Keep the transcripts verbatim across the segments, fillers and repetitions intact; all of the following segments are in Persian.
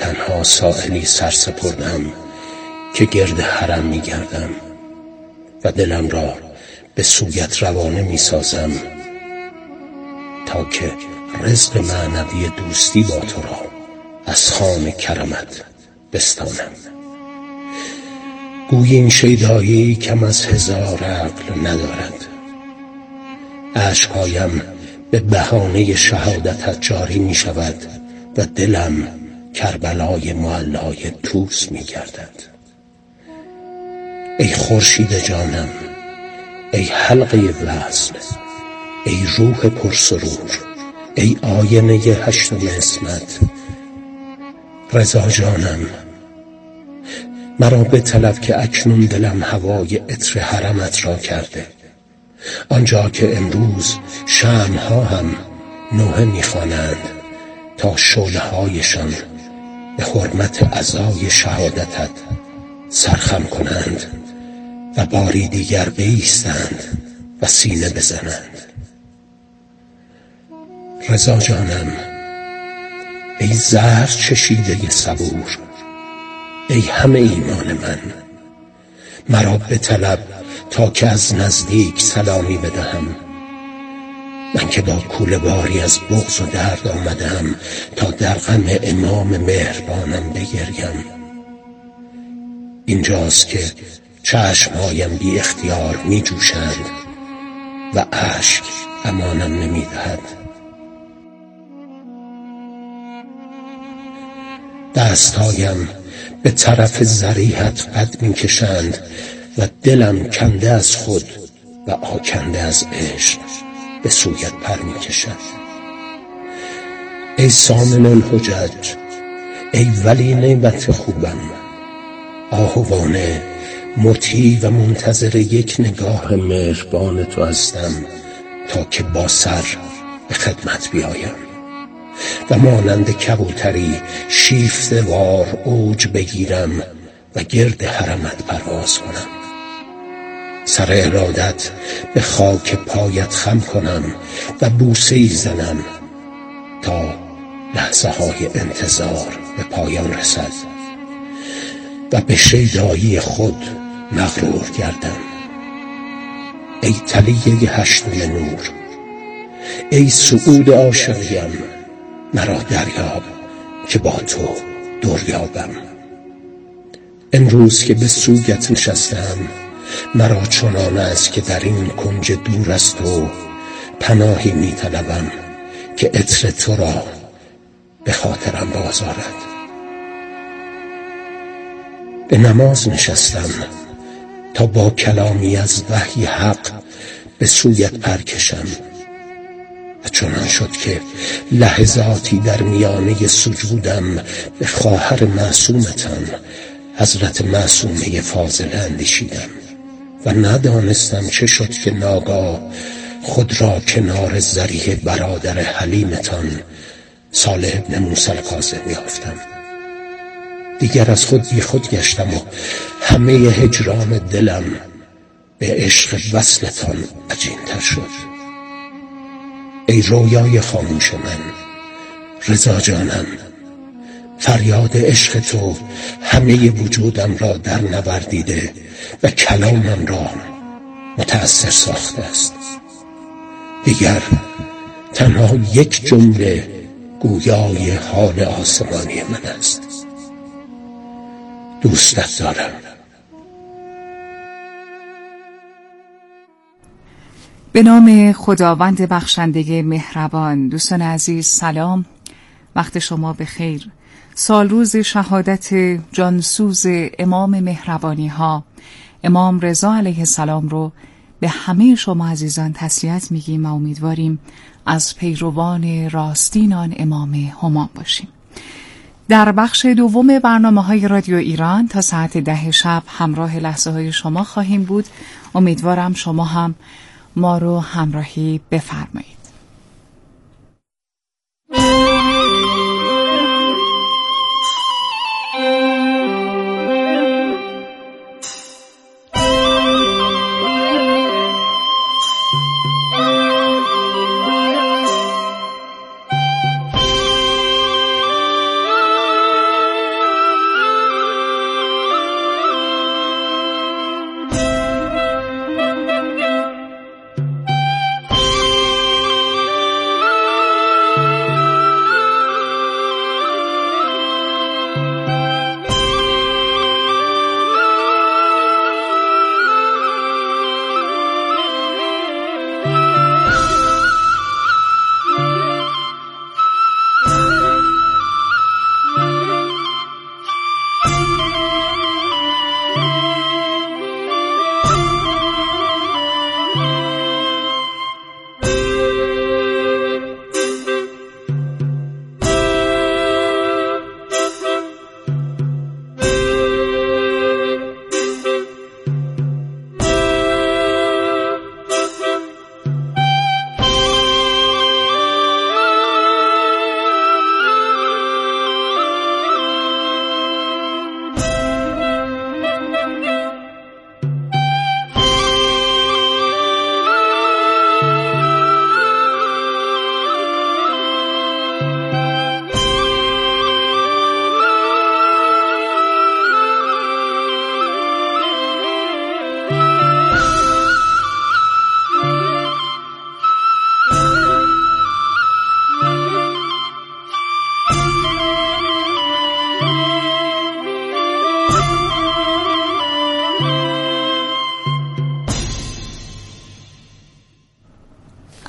تنها سائلی سرسپردم که گرد حرم می گردم و دلم را به سویت روانه می سازم تا که رزق معنوی دوستی با تو را از خوان کرمت بستانم. گویی این شیدایی کم از هزار عقل ندارد. اشکهایم به بهانه شهادتت جاری می شود و دلم کربلای معلای طوس می گردد. ای خورشید جانم، ای حلقه وصل، ای روح پرسرور، ای آینه هشتم اسمت، رضا جانم، مرا به طلب که اکنون دلم هوای عطر حرمت را کرده، آنجا که امروز شمع‌ها هم نوحه می‌خوانند تا شعله‌هایشان به حرمت عزای شهادتت سرخم کنند و باری دیگر بایستند و سینه بزنند. رضا جانم، ای زهر چشیده صبور، ای همه ایمان من، مرا به طلب تا که از نزدیک سلامی بدهم. من که با کوله باری از بغض و درد آمدم تا در غم امام مهربانم بگریم. اینجاست که چشمهایم بی اختیار می جوشند و اشک امانم نمی دهد. دستهایم به طرف ذریحت قد می کشند و دلم کنده از خود و آکنده از عشق به سویت پر می کشد. ای سامن الحجج، ای ولی نعمت خوبم، آهوانه مطیع و منتظر یک نگاه مهربان تو هستم تا که با سر به خدمت بیایم و مانند کبوتری شیفته وار اوج بگیرم و گرد حرمت پرواز کنم. سر ارادت به خاک پایت خم کنم و بوسه‌ای زنم تا لحظه های انتظار به پایان رسد و به شیدایی خود مغرور گردم. ای تلیه هشتم نور، ای سعود عاشقیم، مرا دریاب که با تو دریابم. امروز که به سویت نشستم، مرا چنان است که در این کنج دور از تو پناهی می طلبم که عطر تو را به خاطرم بازآرد. به نماز نشستم تا با کلامی از وحی حق به سویت پر کشم و چنان شد که لحظاتی در میانه سجودم به خواهر معصومتان حضرت معصومه فاضله اندیشیدم و ندانستم چه شد که ناگاه خود را کنار ذریح برادر حلیمتان صالح ابن موسی الکاظم یافتم. دیگر از خود بی خود گشتم و همه هجران دلم به عشق وصلتان عجین‌تر شد. ای رویای خاموش من، رضا جانم، فریاد عشق تو همه وجودم را در نوردیده و کلامم را متأثر ساخته است. دیگر تنها یک جمله گویای حال آسمانی من است: دوستت دارم. به نام خداوند بخشنده مهربان. دوستان عزیز سلام، وقت شما بخیر. سال روز شهادت جانسوز امام مهربانی ها امام رضا علیه السلام رو به همه شما عزیزان تسلیت میگیم و امیدواریم از پیروان راستین آن امام همام باشیم. در بخش دوم برنامه های رادیو ایران تا ساعت ده شب همراه لحظه های شما خواهیم بود. امیدوارم شما هم ما رو همراهی بفرمایید.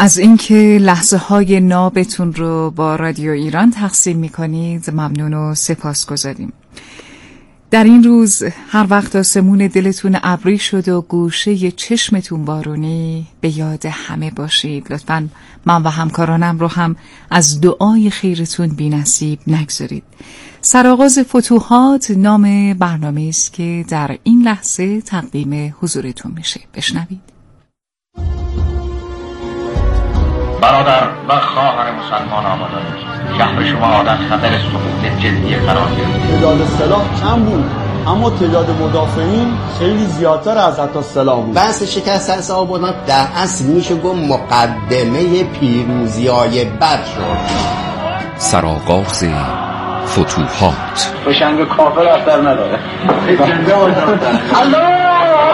از اینکه لحظه های نابتون رو با رادیو ایران تقسیم میکنید ممنون و سپاسگزاریم. در این روز هر وقت آسمون دلتون ابری شد و گوشه چشمتون بارونی، به یاد همه باشید. لطفاً من و همکارانم رو هم از دعای خیرتون بی نصیب نگذارید. سرآغاز فتوحات نام برنامه است که در این لحظه تقدیم حضورتون میشه. بشنوید. برادر و خواهر مسلمان آبادان، شهر شما در خطر سقوط جدی قرار گرفت. تعداد سلاح کم بود اما تعداد مدافعین خیلی زیادتر از حتی سلاح بود. بحث شکست از آبادان در اصل میشه گفت مقدمه پیروزی‌های بد شد. سرآغاز فتوحات. بشنگ کافر اثر نداره. الله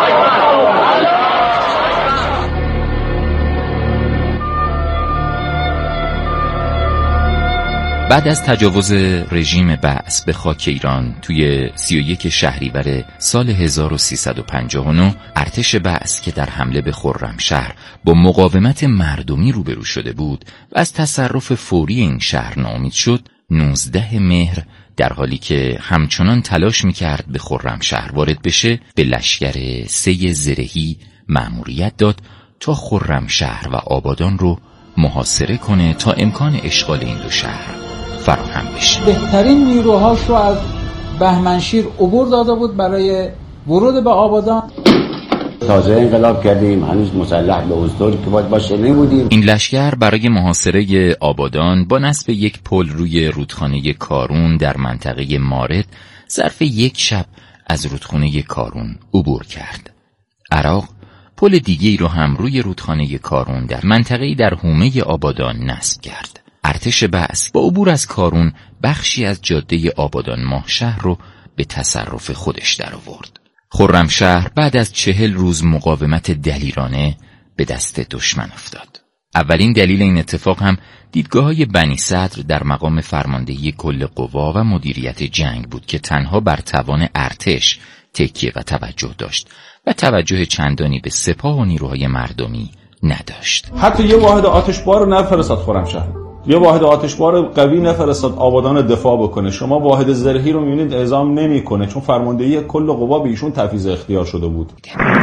بعد از تجاوز رژیم بعث به خاک ایران توی سی و یک شهریور سال هزار و سیصد و پنجاه و نه، ارتش بعث که در حمله به خرمشهر با مقاومت مردمی روبرو شده بود و از تصرف فوری این شهر ناامید شد، نوزده مهر در حالی که همچنان تلاش میکرد به خرمشهر وارد بشه، به لشکر سه زرهی مأموریت داد تا خرمشهر و آبادان رو محاصره کنه تا امکان اشغال این دو شهر فراهم بشه. بهترین نیروهاش رو از بهمنشیر عبور داده بود برای ورود به آبادان. تازه انقلاب کردیم، هنوز مسلح به حضور که باید باشه نبودیم. این لشکر برای محاصره آبادان با نصب یک پل روی رودخانه کارون در منطقه مارد ظرف یک شب از رودخانه کارون عبور کرد. عراق پل دیگه‌ای رو هم روی رودخانه کارون در منطقه‌ای در حومه آبادان نصب کرد. ارتش بعث با عبور از کارون بخشی از جاده آبادان ماهشهر رو به تصرف خودش در آورد. خرمشهر بعد از چهل روز مقاومت دلیرانه به دست دشمن افتاد. اولین دلیل این اتفاق هم دیدگاه‌های بنی صدر در مقام فرماندهی کل قوا و مدیریت جنگ بود که تنها بر توان ارتش تکیه و توجه داشت و توجه چندانی به سپاه و نیروهای مردمی نداشت. حتی یه واحد آتشبار رو نفرستاد خرمشهر، یه واحد آتشبار قوی نفرستاد آبادان دفاع بکنه. شما واحد زرهی رو می‌بینید اعزام نمی‌کنه چون فرماندهی کل قوا به ایشون تفویض اختیار شده بود.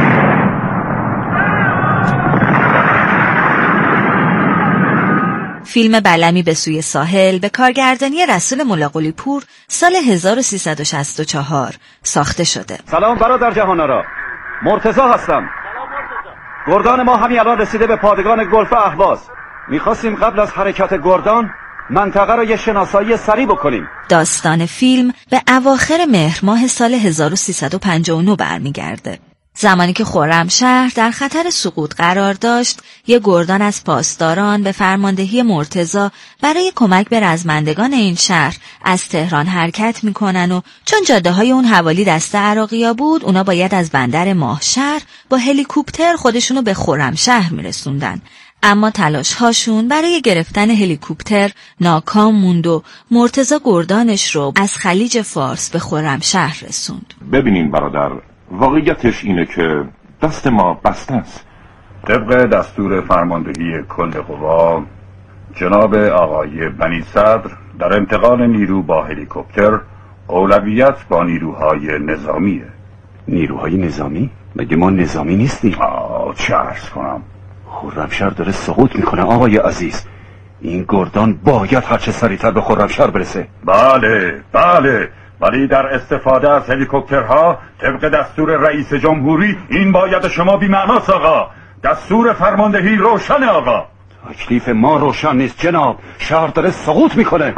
فیلم بلمی به سوی ساحل به کارگردانی رسول ملاقلی پور سال هزار و سیصد و شصت و چهار ساخته شده. سلام برادر جهان‌آرا، مرتضی هستم. گردان ما همین الان رسیده به پادگان گلف اهواز. میخواستیم قبل از حرکت گردان منطقه رو یه شناسایی سریع بکنیم. داستان فیلم به اواخر مهر ماه سال هزار و سیصد و پنجاه و نه برمیگرده. زمانی که خرمشهر در خطر سقوط قرار داشت، یک گردان از پاسداران به فرماندهی مرتضی برای کمک به رزمندگان این شهر از تهران حرکت میکنن و چون جاده های اون حوالی دست عراقیا بود، اونا باید از بندر ماهشهر با هلیکوپتر خودشونو به خرمشهر میرسوندن. اما تلاش هاشون برای گرفتن هلیکوپتر ناکام موند و مرتضی گردانش رو از خلیج فارس به خرمشهر رسوند. ببینین برادر، واقعیتش اینه که دست ما بسته است. طبق دستور فرماندهی کل قوا، جناب آقای بنی صدر در انتقال نیرو با هلیکوپتر اولویت با نیروهای نظامیه. نیروهای نظامی؟ مگه ما نظامی نیستیم؟ آه چه عرض کنم، خرمشهر داره سقوط میکنه آقای عزیز. این گردان باید هرچه سریعتر به خرمشهر برسه. بله بله، ولی در استفاده از هلیکوپترها طبق دستور رئیس جمهوری این باید شما بی معناست آقا. دستور فرماندهی روشن آقا. تکلیف ما روشن نیست جناب، شهر داره سقوط میکنه.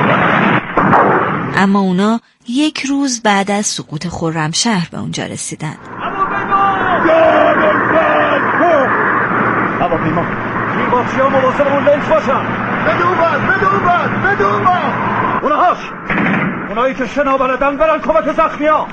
اما اونا یک روز بعد از سقوط خرمشهر به اونجا رسیدن. هواپیما این باچی ها مواصل اون لنج باشن. بدون بند بدون بند بدون بند اونهاش اونایی که شنا بلدن برن کمک زخمی ها.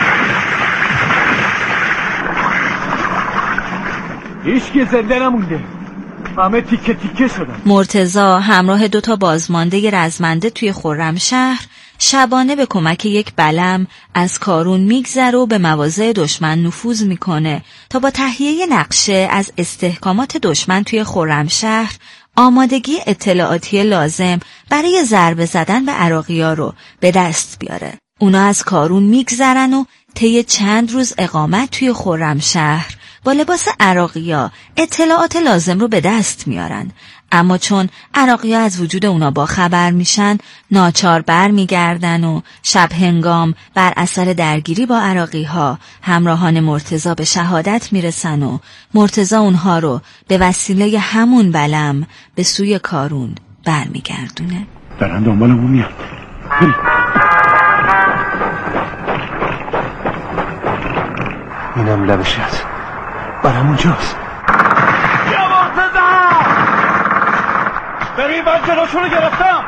هیچکی زنده نمونده، همه تیکه تیکه شدن. مرتضی همراه دوتا بازمانده رزمنده توی خرمشهر شبانه به کمک یک بلم از کارون میگذره و به مواضع دشمن نفوذ میکنه تا با تهیه نقشه از استحکامات دشمن توی خرمشهر آمادگی اطلاعاتی لازم برای ضربه زدن به عراقی‌ها رو به دست بیاره. اونا از کارون میگذرن و طی چند روز اقامت توی خرمشهر با لباس عراقی‌ها اطلاعات لازم رو به دست میارن. اما چون عراقی‌ها از وجود اونا با خبر میشن، ناچار بر میگردن و شب هنگام بر اثر درگیری با عراقی‌ها همراهان مرتضی به شهادت میرسن و مرتضی اونها رو به وسیله همون بلم به سوی کارون بر میگردونه. دارن دنبالمون میاد. اینم لبشت برام اونجاست. یا مرتضی ببین من جلوشون رو گرفتم.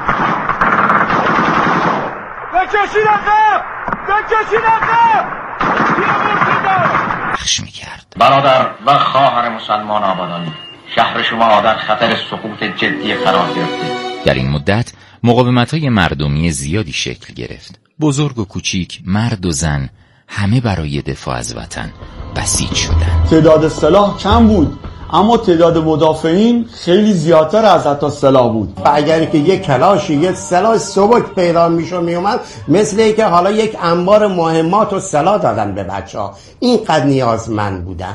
بکشین عقب بکشین عقب. یا مرتضی بخش میکرد. برادر و خواهر مسلمان آبادانی، شهر شما در خطر سقوط جدی قرار گرفته. در این مدت مقاومت‌های مردمی زیادی شکل گرفت. بزرگ و کوچیک، مرد و زن، همه برای دفاع از وطن بسیج شدند. تعداد سلاح کم بود اما تعداد مدافعین خیلی زیادتر از حتی سلاح بود. و اگر که یک کلاشی یک سلاح سبک پیدا میشد میومد، مثل اینکه حالا یک انبار مهمات و سلاح دادن به بچه‌ها. اینقدر نیازمند بودن.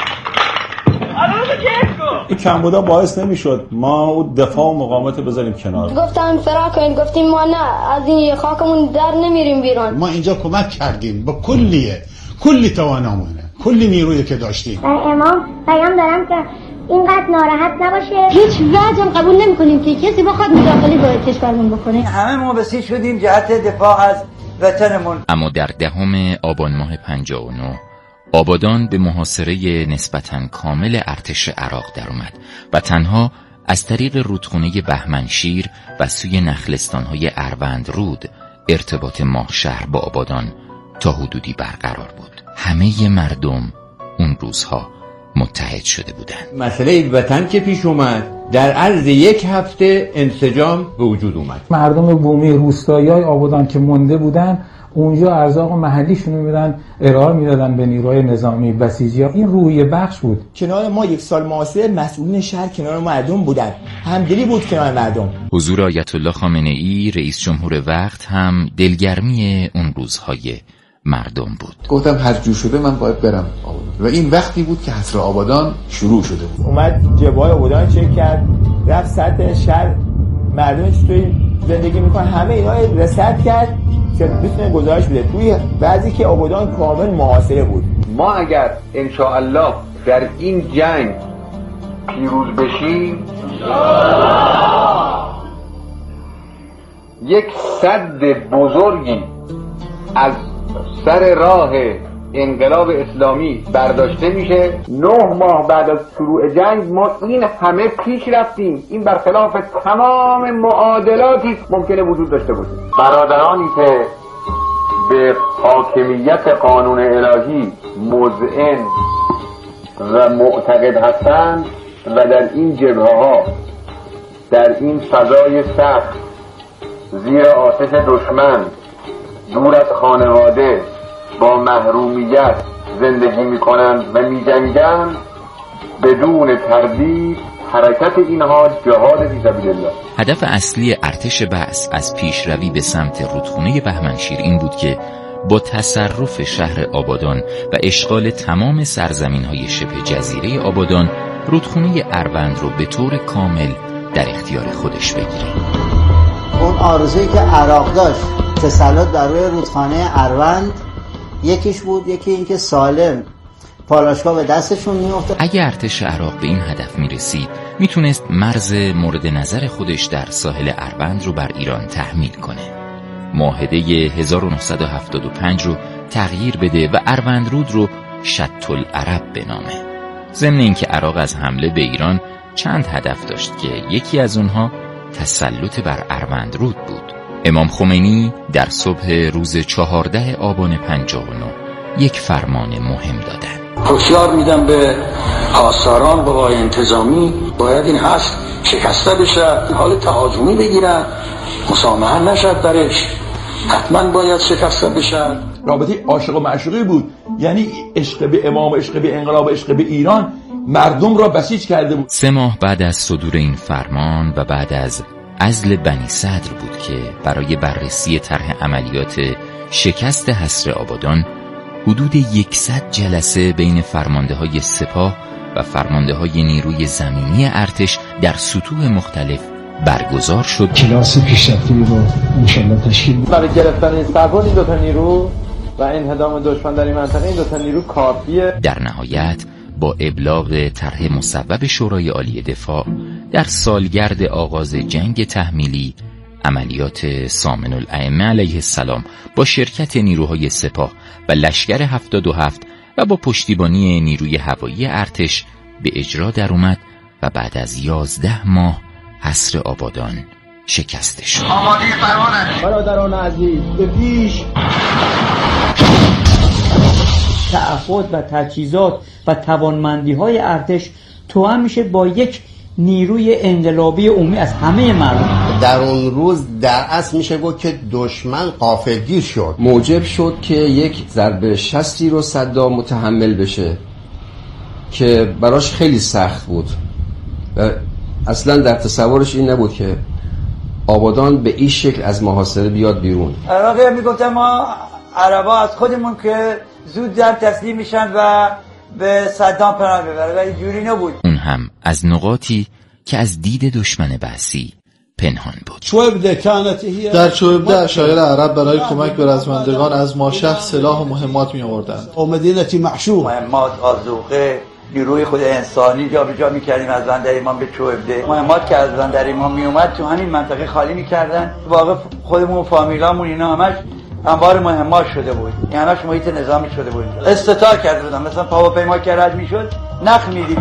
این کمبودا باعث نمیشد ما دفاع و مقاومت بذاریم کنار. گفتن فرار کنید، گفتیم ما نه، از این خاکمون در نمیریم بیرون. ما اینجا کمک کردیم با کلیه کلی توانامونه، کلی نیرویی که داشتیم. من امام پیام دارم که اینقدر ناراحت نباشه. هیچ وجه قبول نمی‌کنیم که کسی بخواد مداخله وارد کشورمون بکنه. همه ما بسیج شدیم جهت دفاع از وطنمون. اما در دهم آبان ماه پنجاه و نه آبادان به محاصره نسبتاً کامل ارتش عراق در اومد و تنها از طریق رودخونه بهمنشیر و سوی نخلستان‌های اروند رود ارتباط ماهشهر با آبادان تا حدودی برقرار بود. همه مردم اون روزها متحد شده بودند. مسئله وطن که پیش اومد، در عرض یک هفته انسجام به وجود اومد. مردم بومی روستایی‌های آبادان که مونده بودن اونجا ارزاق محلیشون میدادن، ارائه میدادن به نیروهای نظامی بسیجی‌ها. این روحیه بخش بود. کنار ما یک سال محاصره مسئولین شهر کنار مردم بودن، همدلی بود کنار مردم. حضور آیت الله خامنه‌ای رئیس جمهور وقت هم دلگرمی اون روزهای مردم بود. گفتم هر جور شده من باید برم آبادان و این وقتی بود که حصر آبادان شروع شده بود. اومد جبهه‌های آبادان چک کرد، رفت سطح شهر مردم چطوری زندگی میکنن، همه اینا رصد کرد که بتونه گزارش بده. توی بعضی که آبادان کامل محاصره بود. ما اگر انشاءالله در این جنگ پیروز بشیم، یک سد بزرگی از سر راه انقلاب اسلامی برداشته میشه. نه ماه بعد از شروع جنگ ما این همه پیش رفتیم. این برخلاف تمام معادلاتی ممکنه وجود داشته باشه. برادرانی که به حاکمیت قانون الهی مذعن و معتقد هستند و در این جبهه ها در این فضای سخت زیر آتش دشمن دور از خانواده با محرومیت زندگی میکنند و میجنگند، بدون تردید حرکت اینها جهاد فی سبیل الله. هدف اصلی ارتش بعث از پیشروی به سمت رودخونه بهمنشیر این بود که با تصرف شهر آبادان و اشغال تمام سرزمین‌های شبه جزیره آبادان رودخونه اروند رو به طور کامل در اختیار خودش بگیره. اون آرزویی که عراق داشت تسلط بر روی رودخانه اروند یکیش بود، یکی این که سالم پالاشگاه به دستشون میافتاد. اگه ارتش عراق به این هدف میرسید میتونست مرز مورد نظر خودش در ساحل اروند رو بر ایران تحمیل کنه، معاهده هزار و نهصد و هفتاد و پنج رو تغییر بده و اروند رود رو شط العرب بنامه. ضمن اینکه عراق از حمله به ایران چند هدف داشت که یکی از اونها تسلط بر اروند رود بود. امام خمینی در صبح روز چهارده آبان پنجاه و نه یک فرمان مهم دادن. هشدار میدم به پاسداران قوای انتظامی باید این هست شکسته بشه، حال تهاجمی بگیرن، مسامحه نشد درش، حتما باید شکسته بشن. رابطه عاشق و معشوقی بود، یعنی عشق به امام، عشق به انقلاب، عشق به ایران مردم را بسیج کرده بود. سه ماه بعد از صدور این فرمان و بعد از عزل بنی صدر بود که برای بررسی طرح عملیات شکست حصر آبادان حدود یکصد جلسه بین فرمانده های سپاه و فرمانده های نیروی زمینی ارتش در سطوح مختلف برگزار شد. کلاس پیشرفته رو انشالله تشکیل بود. برای گرفتن این سرباز این دوتا نیرو و انهدام دشمن در این منطقه این دوتا نیرو کافیه. در نهایت با ابلاغ طرح مصوب شورای عالی دفاع در سالگرد آغاز جنگ تحمیلی، عملیات سامن الائمه علیه السلام با شرکت نیروهای سپاه و لشکر هفتاد و هفت و با پشتیبانی نیروی هوایی ارتش به اجرا در اومد و بعد از یازده ماه حصر آبادان شکسته شد. آماده فرمانه. برادران عزیز، به پیش. تعهد و تجهیزات و توانمندی های ارتش توأم میشه با یک نیروی انقلابی عمومی از همه مردم. در اون روز در اصل میشه گفت که دشمن غافلگیر شد، موجب شد که یک ضربه شستی رو صدام متحمل بشه که براش خیلی سخت بود و اصلا در تصورش این نبود که آبادان به این شکل از محاصره بیاد بیرون. عراقی میگفتن ما عربا از خودمون که زود در تسلیم میشن و به صدام پناه ببره، ولی جوری نبود. اون هم از نقاطی که از دید دشمن بعثی پنهان بود. در چوبده اشایر عرب برای کمک به رزمندگان از ماشهر سلاح و مهمات می آوردند. مهمات، آذوقه، نیروی خود انسانی جا به جا میکردیم از بندر به چوبده. مهمات که از بندر می اومد تو همین منطقه خالی میکردن. واقع خودمون و فامیلامون اینا همش انبار مهمات شده بود، این همش محیط نظامی شده بود. استطاع کرده بودن، مثلا هواپیما که رد میشد نخ میدیم.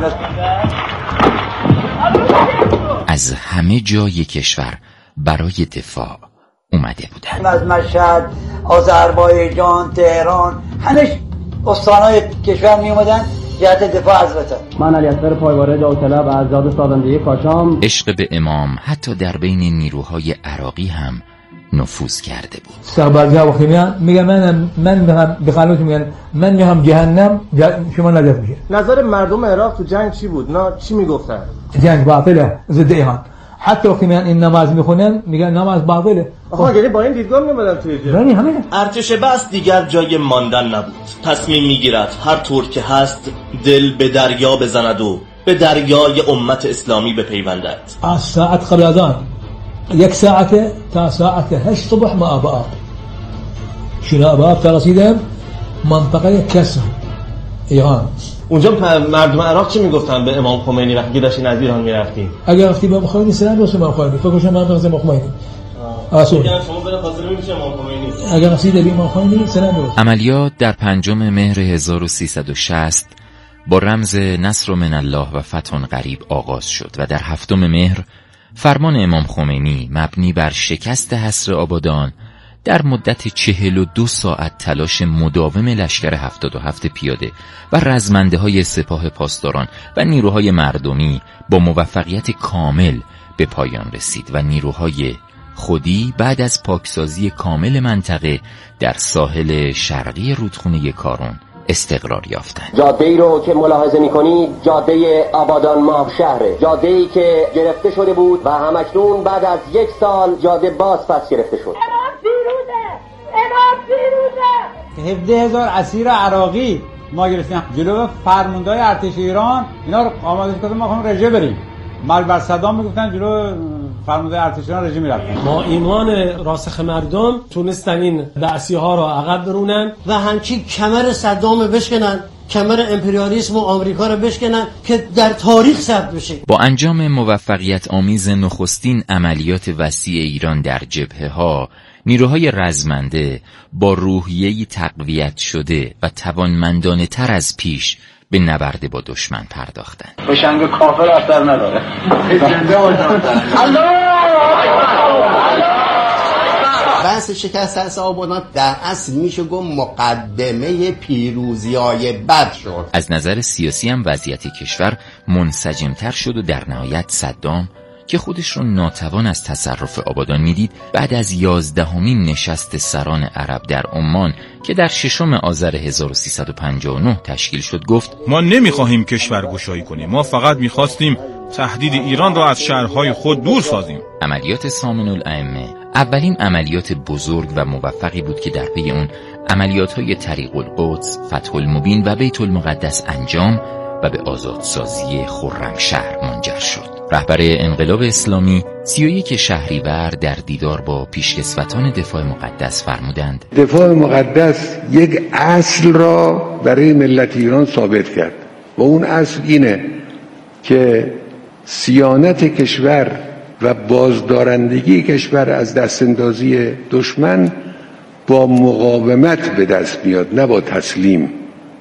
از همه جای کشور برای دفاع اومده بودن. از مشهد، آذربایجان، تهران، همه استانهای کشور می اومدن جهت دفاع از وطن. من علی اصغر پایواره داوطلب از زاد سازندگی کاشان. عشق به امام حتی در بین نیروهای عراقی هم نفوذ کرده بود. سربازها وقتی میان میگن من من به قانون میگن من میام جهنم، شما نجات میشه. نظر مردم عراق تو جنگ چی بود؟ نه چی میگفتن؟ جنگ باطله، ضد ایران. حتی وقتی میان این نماز میخونن میگن نماز باطله. آخه یعنی با این دیدگاه میومدن توی جنگ. یعنی همین. ارتش بس دیگر جای ماندن نبود. تصمیم میگیرد هر طور که هست دل به دریا بزند و به دریای امت اسلامی بپیوندد. از ساعت قبل از آن یک ساعت تا ساعت هشت صبح ما آب شنا آب تا رسیدم منطقه کسر ایران. اونجا مردم عراق چی میگفتن به امام خمینی وقتی داشتین از ایران میرفتین؟ اگر رفتی به امام خمینی سلام رسول امام خمینی، فکر کنم منطقه امام خمینی. آسون. شما به فاصله میشه امام خمینی. اگر رسید به امام خمینی سلام رسول. عملیات در پنجم مهر هزار و سیصد و شصت با رمز نصر من الله و فتح قریب آغاز شد و در هفتم مهر فرمان امام خمینی مبنی بر شکست حصر آبادان در مدت چهل و دو ساعت تلاش مداوم لشکر هفتاد و هفت پیاده و رزمنده های سپاه پاسداران و نیروهای مردمی با موفقیت کامل به پایان رسید و نیروهای خودی بعد از پاکسازی کامل منطقه در ساحل شرقی رودخونه کارون استقرار یافتند. جاده ای رو که ملاحظه می‌کنید جاده آبادان ماه شهره، جاده ای که گرفته شده بود و همکنون بعد از یک سال جاده باز پس گرفته شد. امام پیروزه، امام پیروزه. هفده هزار اسیر عراقی ما گرفتیم جلو فرماندهای ارتش ایران، اینا رو آماده کردیم ما خواهیم رژه بریم. مال بر صدام میگفتن جلو فرمانده ارتش ایران رژه میرفتن. ما ایمان راسخ مردم تونستن این بعثی ها رو عقب برونن و همچین کمر صدام بشکنن، کمر امپریالیسم و آمریکا رو بشکنن که در تاریخ ثبت بشه. با انجام موفقیت آمیز نخستین عملیات وسیع ایران در جبهه‌ها، نیروهای رزمنده با روحیه‌ای تقویت شده و توانمندانه تر از پیش به نبرد با دشمن پرداختند. بشنگ کافر اثر نداره. بحث شکست حصر آبادان در اصل میشه گفت مقدمه پیروزی‌های بعد شد. از نظر سیاسی هم وضعیت کشور منسجمتر شد و در نهایت صدام که خودش رو ناتوان از تصرف آبادان میدید، بعد از یازدهمین نشست سران عرب در عمان که در ششم آذر هزار و سیصد و پنجاه و نه تشکیل شد گفت: ما نمیخواهیم کشورگشایی کنیم، ما فقط میخواستیم تهدید ایران را از شهرهای خود دور سازیم. عملیات سامن الائمه اولین عملیات بزرگ و موفقی بود که در پی اون عملیات‌های طریق القدس، فتح المبین و بیت المقدس انجام و به آزادسازی خرمشهر منجر شد. رهبر انقلاب اسلامی سی و یک شهریور در دیدار با پیشکسوتان دفاع مقدس فرمودند: دفاع مقدس یک اصل را برای ملت ایران ثابت کرد و اون اصل اینه که صیانت کشور و بازدارندگی کشور از دستاندازی دشمن با مقاومت به دست میاد، نه با تسلیم.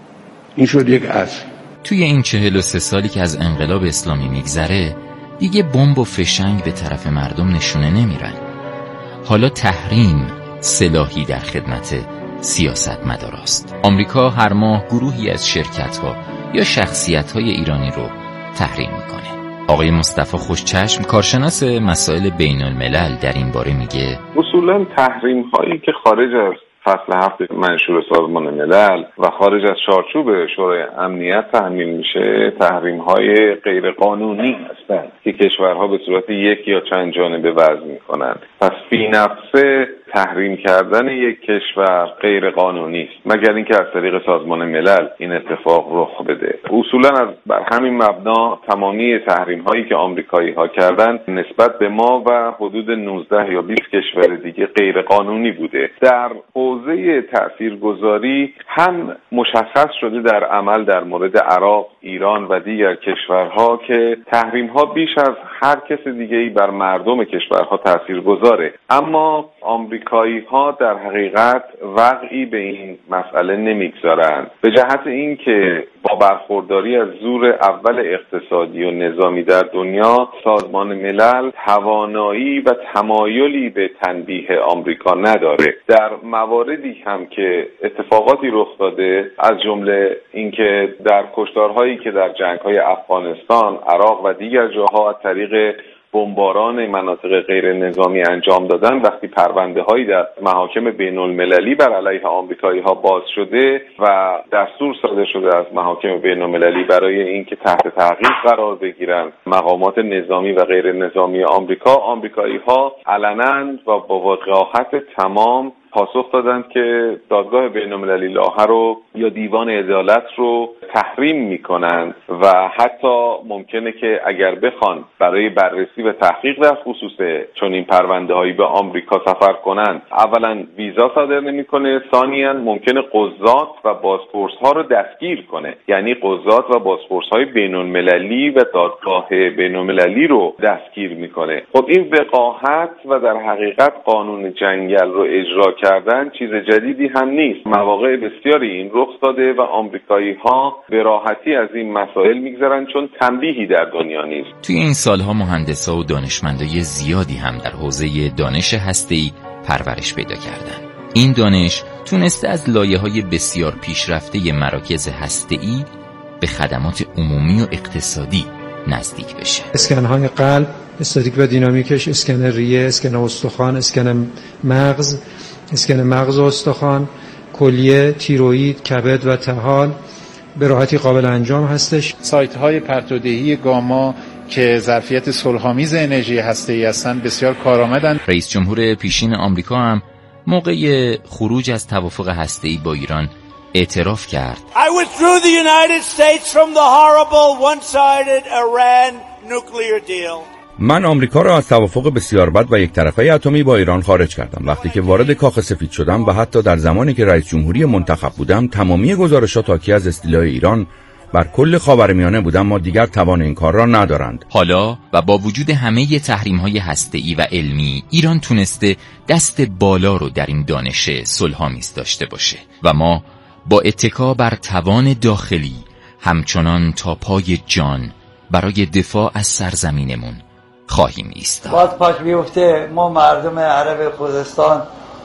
این شد یک اصل. توی این چهل و سه سالی که از انقلاب اسلامی میگذره دیگه بمب و فشنگ به طرف مردم نشونه نمیرن. حالا تحریم سلاحی در خدمت سیاستمداراست. آمریکا هر ماه گروهی از شرکت‌ها یا شخصیت‌های ایرانی رو تحریم میکنه. آقای مصطفی خوشچشم، کارشناس مسائل بین الملل، در این باره میگه: اصولاً تحریم هایی که خارج از فصل هفت منشور سازمان ملل و خارج از چارچوب شورای امنیت تحمیل میشه، تحریم های غیر قانونی هستند که کشورها به صورت یک یا چند جانبه وضع میکنند. پس فی نفسه تحریم کردن یک کشور غیر قانونی است، مگر اینکه از طریق سازمان ملل این اتفاق رخ بده. اصولا از بر همین مبنا تمامی تحریم هایی که آمریکایی ها کردند نسبت به ما و حدود نوزده یا بیست کشور دیگه غیر قانونی بوده. در حوزه تاثیرگذاری هم مشخص شده در عمل در مورد عراق، ایران و دیگر کشورها که تحریم ها بیش از هر کس دیگه‌ای بر مردم کشورها تاثیرگذاره، اما آمریکایی ها در حقیقت وقعی به این مسئله نمیگذارند، به جهت اینکه با برخورداری از زور اول اقتصادی و نظامی در دنیا سازمان ملل توانایی و تمایلی به تنبیه آمریکا نداره. در مواردی هم که اتفاقاتی رخ داده، از جمله اینکه در کشتارهایی که در جنگ‌های افغانستان، عراق و دیگر جاها از طریق بمباران مناطق غیر نظامی انجام دادن، وقتی پرونده هایی در محاکم بین المللی بر علیه آمریکایی ها باز شده و دستور صادر شده از محاکم بین المللی برای اینکه تحت تعقیب قرار بگیرن مقامات نظامی و غیر نظامی آمریکا، آمریکایی ها علنا و با وقاحت تمام پاسخ دادند که دادگاه بین المللی لاهه رو یا دیوان عدالت رو تحریم میکنند و حتی ممکنه که اگر بخوان برای بررسی و تحقیق در خصوص چون این پرونده هایی به آمریکا سفر کنند، اولا ویزا صادر نمیکنه، ثانیاً ممکنه قضات و بازپرس ها رو دستگیر کنه، یعنی قضات و بازپرس های بین المللی و دادگاه بین المللی رو دستگیر میکنه. خب این وقاحت و در حقیقت قانون جنگل رو اجرا کردن چیز جدیدی هم نیست. مواقع بسیاری این رخ داده و آمریکایی ها به راحتی از این مسائل میگذرن چون تنبیهی در دنیا نیست. توی این سالها مهندسا و دانشمندای زیادی هم در حوزه دانش هسته‌ای پرورش پیدا کردن. این دانش تونسته از لایه‌های بسیار پیشرفته مراکز هسته‌ای به خدمات عمومی و اقتصادی نزدیک بشه. اسکن‌های قلب، استاتیک و دینامیکش، اسکن ریه، اسکن استخوان، اسکن مغز، اسکن مغز و استخوان، کلیه، تیروئید، کبد و طحال به راحتی قابل انجام هستش. سایت های پرتودهی گاما که ظرفیت صلح‌آمیز انرژی هسته‌ای هستند بسیار کارآمدند. رئیس جمهور پیشین آمریکا هم موقع خروج از توافق هسته‌ای با ایران اعتراف کرد. I withdrew the United States from the horrible one-sided Iran nuclear deal. من آمریکا را از توافق بسیار بد و یک طرفه اتمی با ایران خارج کردم. وقتی که وارد کاخ سفید شدم و حتی در زمانی که رئیس جمهوری منتخب بودم، تمامی گزارشات حاکی از استیلای ایران بر کل خاورمیانه بودم، ما دیگر توان این کار را ندارند. حالا و با وجود همه تحریم‌های هسته‌ای و علمی، ایران تونسته دست بالا رو در این دانش صلح‌آمیز داشته باشه و ما با اتکا بر توان داخلی همچنان تا پای جان برای دفاع از سرزمینمون خواهیم ایستاد. باز پاش بیفته ما مردم عرب خوزستان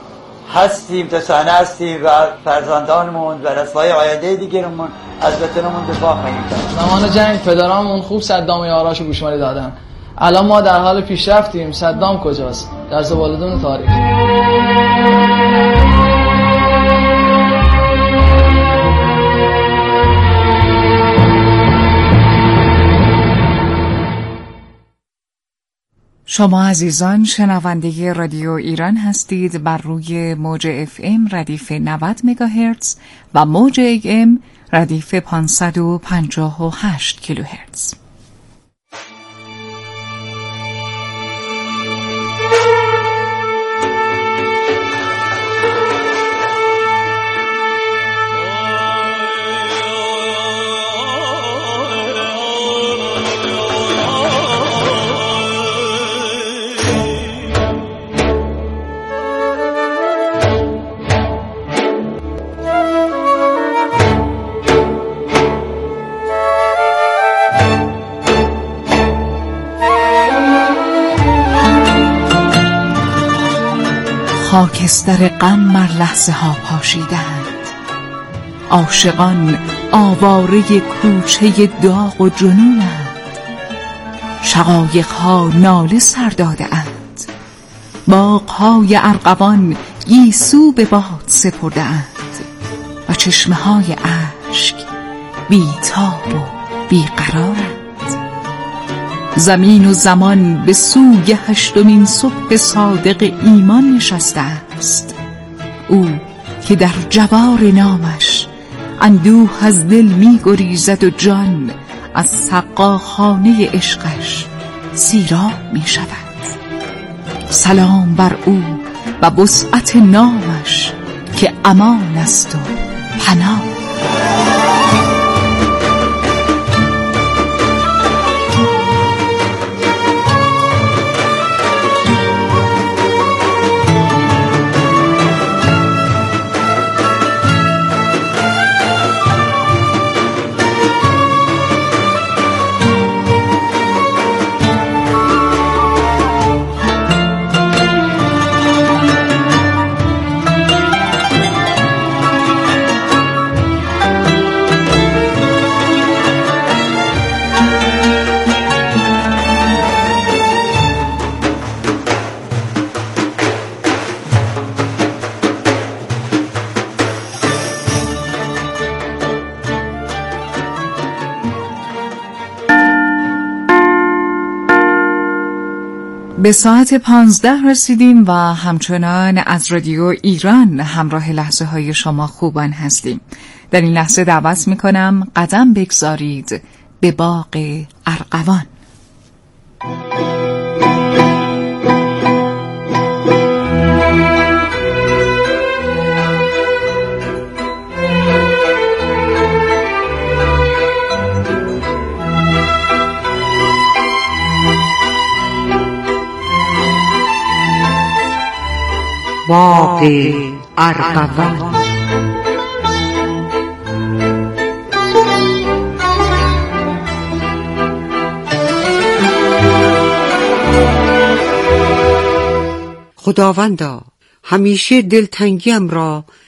هستیم، تا صحنه هستیم و فرزندانمون و رسوای آینده دیگرمون از وطنمون دفاع خواهیم کرد. زمان جنگ پدرامون خوب صدام یاراشو گوشمالی دادن، الان ما در حال پیشرفتیم. صدام کجاست؟ در زبالدون تاریخ. شما عزیزان شنونده رادیو ایران هستید بر روی موج اف ام ردیف نود مگاهرتز و موج ای ام ردیف پانصد و پنجاه و هشت کیلوهرتز. خاکستر غم مر لحظه ها پاشیدند، عاشقان آواره کوچه داغ و جنونند، شقایق ها ناله سر داده اند، باغ های ارغوان گیسو به باد سپرده اند و چشمه های اشک بی تاب و بی قرارند. زمین و زمان به سوی هشتمین صبح صادق ایمان نشسته است، او که در جوار نامش اندوه از دل می گریزد و جان از سقاخانه عشقش سیراب می شود. سلام بر او و وسعت نامش که امان است و پناه. به ساعت پانزده رسیدیم و همچنان از رادیو ایران همراه لحظه های شما خوبان هستیم. در این لحظه دعوت می کنم قدم بگذارید به باغ ارغوان. باغ ارغوان. خداوندا همیشه دلتنگیم را